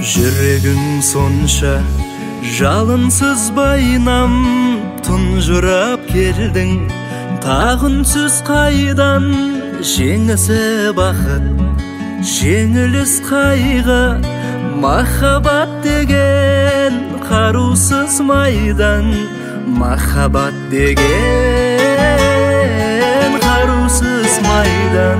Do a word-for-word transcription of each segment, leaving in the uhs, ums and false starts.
Жүрегің сонша жалынсыз байнам, тұнжырап келдің тағынсыз қайдан. Жеңісі бақыт, жеңіліс қайғы, махаббат деген қарусыз майдан. Махаббат деген қарусыз майдан.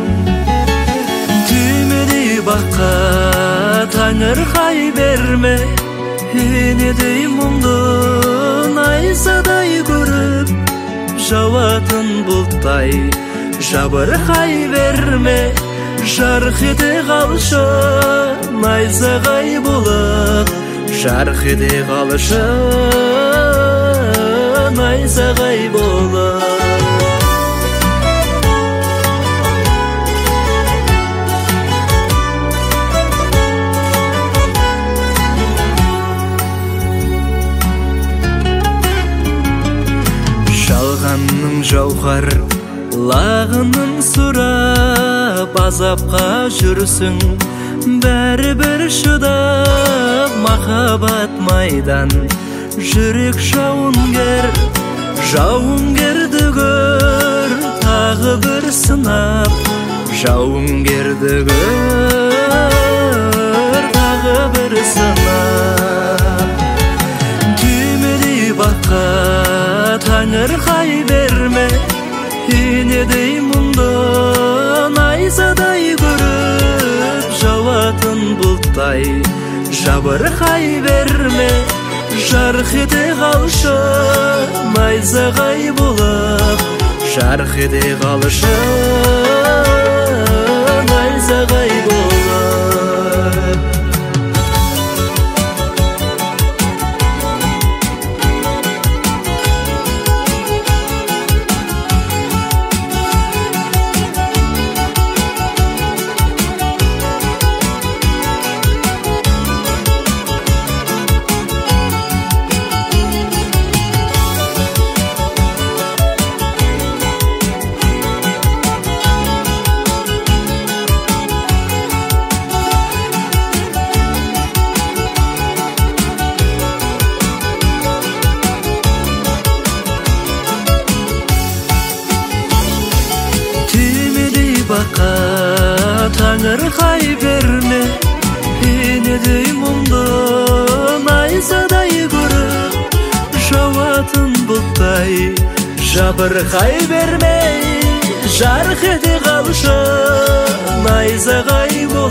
Түймедей баққа таңыр қай берме, енедей мұңды найзадай көріп, жауатын бұлттай жабырқай берме. Жарқ ете қалшы найзағай болып, жарқ ете қалшы найзағай болып. Жалғанның жауһар лағының сұрап, азапқа жүрсің бәрібір шыдап. Махаббат майдан, жүрек жауынгер, жауынгерді көр тағы бір сынап. Жауынгерді көр тағы бір сынап. Түймедей баққа таңыр қай берме, енедей мұңды найзадай көріп, жауатын бұлттай жабырқай берме. Жарқ ете қалшы найзағай болып, жарқ ете қалшы найзағай болып. Баққа таңыр қай берме, енедей мұңды найзадай көріп, жауатын бұлттай жабырқай берме. Жарқ ете қалшы найзағай болып.